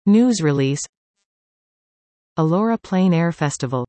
News release. Elora Plein Air Festival.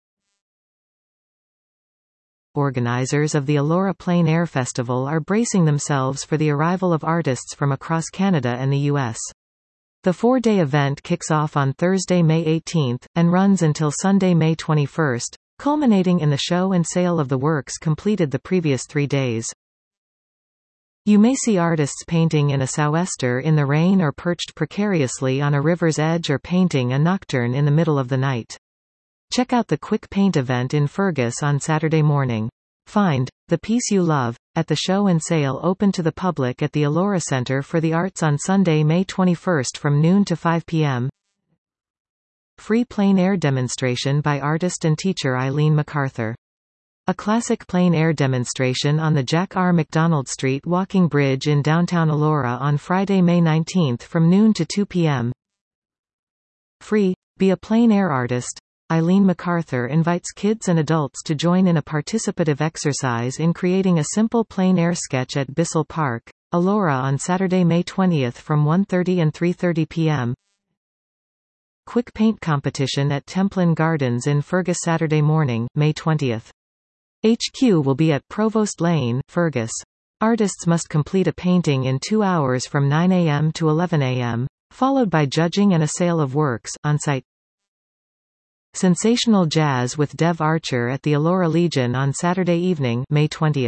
Organizers of the Elora Plein Air Festival are bracing themselves for the arrival of artists from across Canada and the U.S. The 4-day event kicks off on Thursday, May 18, and runs until Sunday, May 21, culminating in the show and sale of the works completed the previous 3 days. You may see artists painting in a sou'wester in the rain or perched precariously on a river's edge or painting a nocturne in the middle of the night. Check out the Quick Paint event in Fergus on Saturday morning. Find the piece you love at the show and sale open to the public at the Elora Centre for the Arts on Sunday, May 21 from noon to 5 p.m. Free plein air demonstration by artist and teacher Eileen MacArthur. A classic plein air demonstration on the Jack R. MacDonald Street walking bridge in downtown Elora on Friday, May 19 from noon to 2 p.m. Free. Be a plein air artist. Eileen MacArthur invites kids and adults to join in a participative exercise in creating a simple plein air sketch at Bissell Park, Elora on Saturday, May 20 from 1:30 and 3:30 p.m. Quick Paint competition at Templin Gardens in Fergus Saturday morning, May 20. HQ will be at Provost Lane, Fergus. Artists must complete a painting in 2 hours from 9 a.m. to 11 a.m., followed by judging and a sale of works on site. Sensational Jazz with Dev Archer at the Elora Legion on Saturday evening, May 20.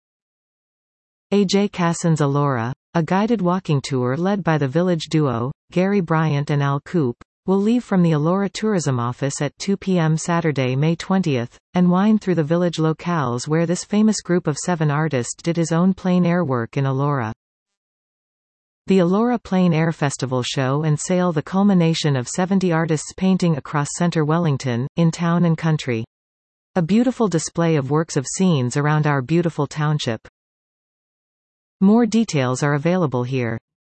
AJ Casson's Elora, a guided walking tour led by the Village duo, Gary Bryant and Al Coop, will leave from the Elora Tourism Office at 2 p.m. Saturday, May 20, and wind through the village locales where this famous group of 7 artists did his own plein air work in Elora. The Elora Plein Air Festival show and sale the culmination of 70 artists painting across Centre Wellington, in town and country. A beautiful display of works of scenes around our beautiful township. More details are available here.